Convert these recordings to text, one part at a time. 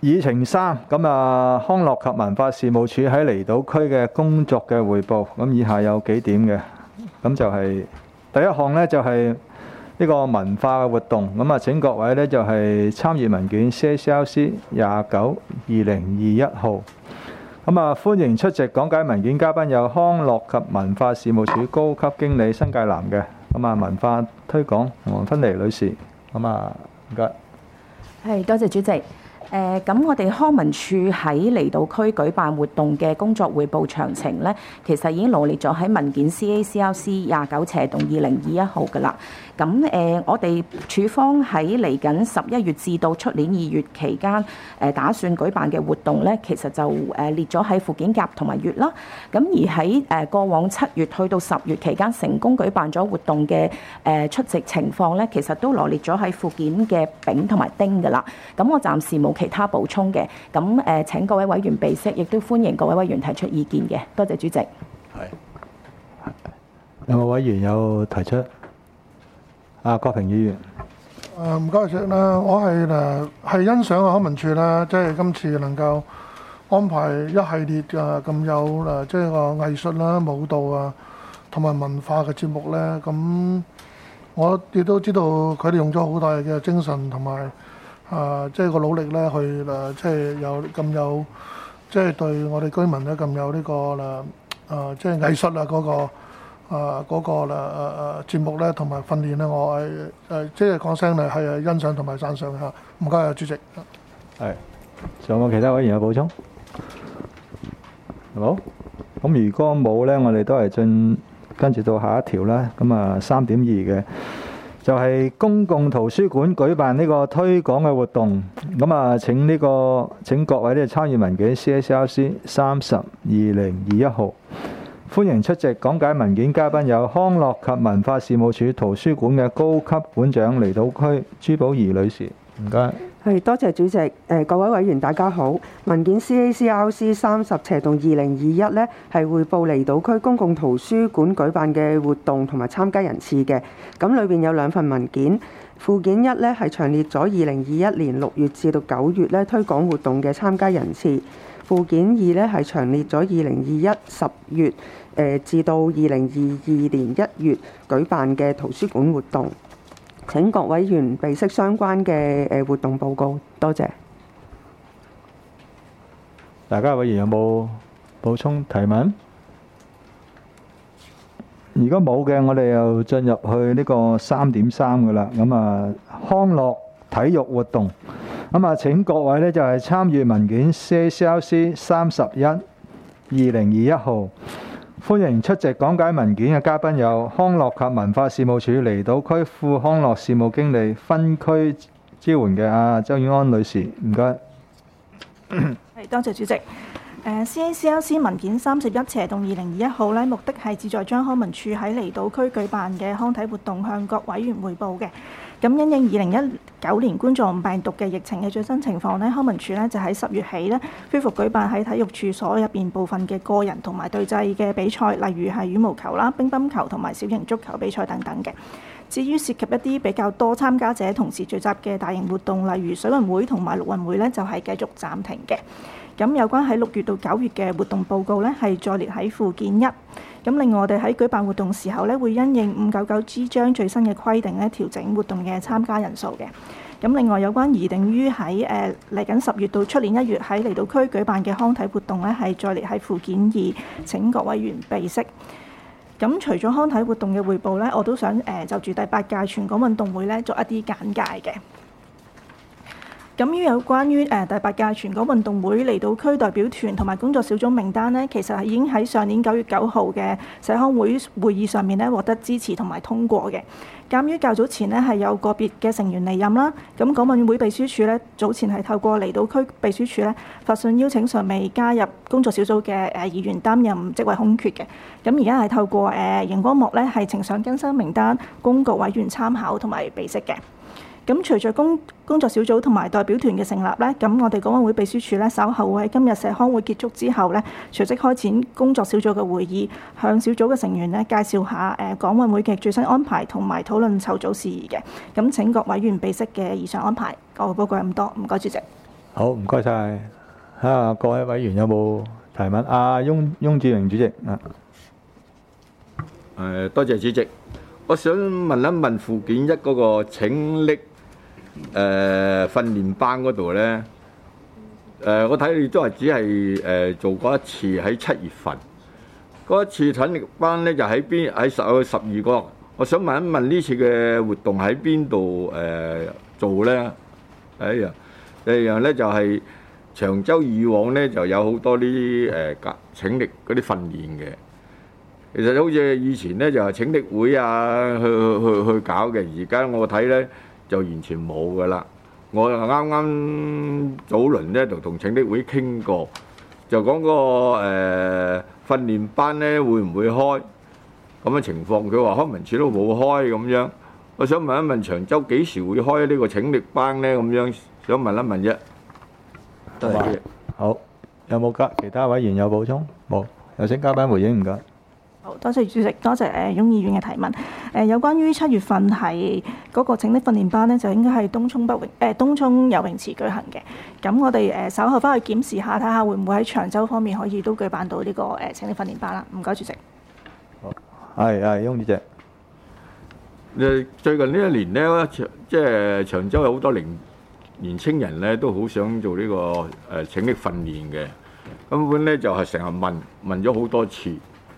議程3，咁啊康樂及文化事務署喺離島區嘅工作嘅彙報，咁以下有幾點嘅，咁就係第一項呢，就係呢個文化嘅活動，咁啊請各位呢，就係參與文件 CACRC 29/2021號，咁啊歡迎出席講解文件嘉賓有康樂及文化事務署高級經理新界南嘅，咁啊文化推廣黃芬妮女士，咁啊唔該。 係，多謝主席。咁我哋康文署喺離島區舉辦活動嘅工作彙報詳情呢，其實已經羅列咗喺文件 CACRC 29/2021號㗎啦。咁我哋署方喺嚟緊11月至到出年2月期間，打算舉辦嘅活動呢，其實就列咗喺附件甲同埋乙啦。咁而喺過往7月去到10月期間成功舉辦咗活動嘅出席情況呢，其實都羅列咗喺附件嘅丙同埋丁㗎啦。咁我暫時冇其他補充嘅。咁請各位委員備悉，亦都歡迎各位委員提出意見嘅。多謝主席。 係。有冇委員有提出？郭平議員。 唔該曬啦，我係欣賞康文署啦，即係今次能夠安排一系列咁有即係個藝術啦、舞蹈啊同埋文化嘅節目咧。咁我亦都知道佢哋用咗好大嘅精神同埋即係個努力咧，去即係有即係對我哋居民咧咁有呢個即係藝術嗰個節目咧，同埋訓練咧，我係即係講聲咧係欣賞同埋讚賞嚇。唔該啊，主席。 係，仲有冇其他委員有補充？好，咁如果冇咧，我哋都係跟住到下一條啦。咁啊3.2嘅就係公共圖書館舉辦呢個推廣嘅活動。咁啊請各位咧參與文件 CACRC 30/2021號。歡迎出席講解文件嘉賓有康樂及文化事務署圖書館嘅高級館長離島區朱寶儀女士，唔該。 係，多謝主席。各位委員大家好。文件 CACRC 30/2021呢係彙報離島區公共圖書館舉辦嘅活動同埋參加人次嘅。咁裏邊有2份文件。附件1呢係詳列咗2021年6月至到9月呢推廣活動嘅參加人次。附件2呢係詳列咗2021 10月至到2022年1月舉辦嘅圖書館活動。請各委員備悉相關嘅活動報告，多謝。 大家委員有冇補充提問？如果冇嘅，我哋又進入去呢個3.3㗎啦。咁啊，康樂體育活動。咁啊，請各位呢就係參與文件 CACRC 31/2021號。歡迎出席講解文件嘅嘉賓有康樂及文化事務署離島區副康樂事務經理分區支援嘅周婉安女士，唔該。 係，多謝主席。CACRC 文件31/2021號咧，目的係旨在將康文署喺離島區舉辦嘅康體活動向各委員彙報嘅。咁因應2019年冠狀病毒嘅疫情嘅最新情況咧，康文署咧就喺10月起咧恢復舉辦喺體育處所入邊部分嘅個人同埋隊際嘅比賽，例如係羽毛球啦、乒乓球同埋小型足球比賽等等嘅。至於涉及一啲比較多參加者同時聚集嘅大型活動，例如水運會同埋陸運會咧，就係繼續暫停嘅。咁有關喺6月到9月嘅活動報告咧，係再列喺附件1。咁另外我哋喺舉辦活動時候咧，會因應599G 章最新嘅規定咧，調整活動嘅參加人數嘅。咁另外有關擬定於喺嚟緊10月到出年1月喺離島區舉辦嘅康體活動咧，係再列喺附件2，請各委員備悉。咁除咗康體活動嘅彙報咧，我都想就住第8屆全港運動會咧作一啲簡介嘅。咁有關於第8屆全港運動會離島區代表團同埋工作小組名單呢，其實係已經喺上年9月9號嘅社康會議上面咧獲得支持同埋通過嘅。鑑於較早前呢係有個別嘅成員離任啦，咁港運會秘書處咧早前係透過離島區秘書處咧發信邀請尚未加入工作小組嘅議員擔任職位空缺嘅。咁而家係透過熒光幕咧係呈上更新名單，供各委員參考同埋備悉嘅。咁隨著工作小組同埋代表團嘅成立咧，咁我哋港運會秘書處咧稍後會喺今日社康會結束之後咧，隨即開展工作小組嘅會議，向小組嘅成員咧介紹下港運會嘅最新安排同埋討論籌組事宜嘅。咁請各委員備悉嘅以上安排。我報告咁多，唔該主席。 好，唔該晒。睇下各位委員有冇提問？翁志榮主席啊。 多謝主席。我想問一問附件一嗰個請力訓練班嗰度呢，我睇你都係只係做過一次喺7月份，嗰一次請力班呢，就喺邊？喺12個。我想問一問呢次嘅活動喺邊度做呢？第二樣呢，就係長洲以往呢就有好多啲請力嗰啲訓練嘅。其實好似以前咧就係請力會啊，去搞嘅。而家我睇咧就完全冇噶啦。我啱啱早輪咧就同請力會傾過，就講個訓練班咧會唔會開咁嘅情況？佢話康文署都冇開咁樣。我想問一問長洲幾時會開呢個請力班咧？咁樣想問一問啫。多謝。 好，有冇其他委員有補充？冇，有請嘉賓回應，唔該。 好，多謝主席，多謝翁議員嘅提問。有關於7月份係嗰個請力訓練班呢，就應該係東涌游泳池舉行嘅。咁我哋稍後翻去檢視下，睇下會唔會喺長洲方面可以都舉辦到呢個請力訓練班啦。唔該，主席。 好，係翁主席。 最近呢一年呢，即係長洲有好多年青人咧，都好想做呢個請力訓練嘅。根本咧就係成日問咗好多次。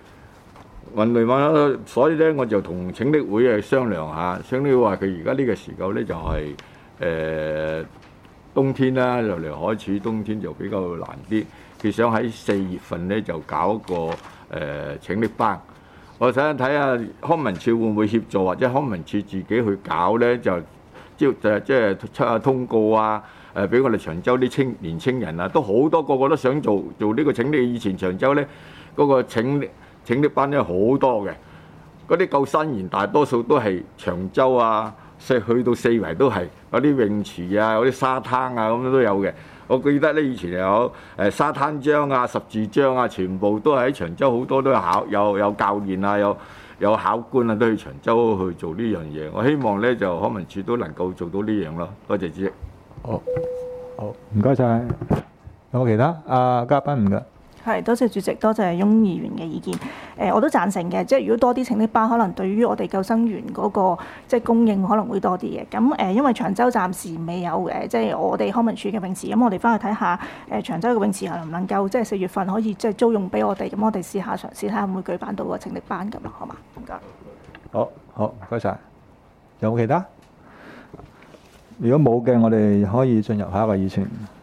所以咧我就同請力會商量下，請力會話佢而家呢個時候咧就係冬天啦，就嚟開始冬天就比較難啲。佢想喺4月份咧就搞一個請力班。我想睇下康文署會唔會協助，或者康文署自己去搞咧，即係出下通告啊，俾我哋長洲啲年青人啊，都好多個個都想做呢個請力。以前長洲咧嗰個請力班咧好多嘅，嗰啲救生員大多數都係長洲啊，去到四圍都係嗰啲泳池啊，嗰啲沙灘啊咁都有嘅。我記得咧以前有沙灘章啊、十字章啊，全部都係喺長洲，好多都有教練啊，有考官啊，都去長洲去做呢樣嘢。我希望咧就康文署都能夠做到呢樣咯。多謝主席。 好，唔該晒。有冇其他嘉賓唔該？ 係，多謝主席，多謝翁議員嘅意見。我都贊成嘅，即係如果多啲請力班，可能對於我哋救生員嗰個即係供應可能會多啲嘅。咁因為長洲暫時未有即係我哋康文署嘅泳池，咁我哋翻去睇下長洲嘅泳池能唔能夠即係4月份可以即係租用俾我哋，咁我哋試下嘗試睇下會唔會舉辦到個請力班咁咯，好嘛？唔該。 好，唔該晒。有冇其他？如果冇嘅，我哋可以進入下一個議程。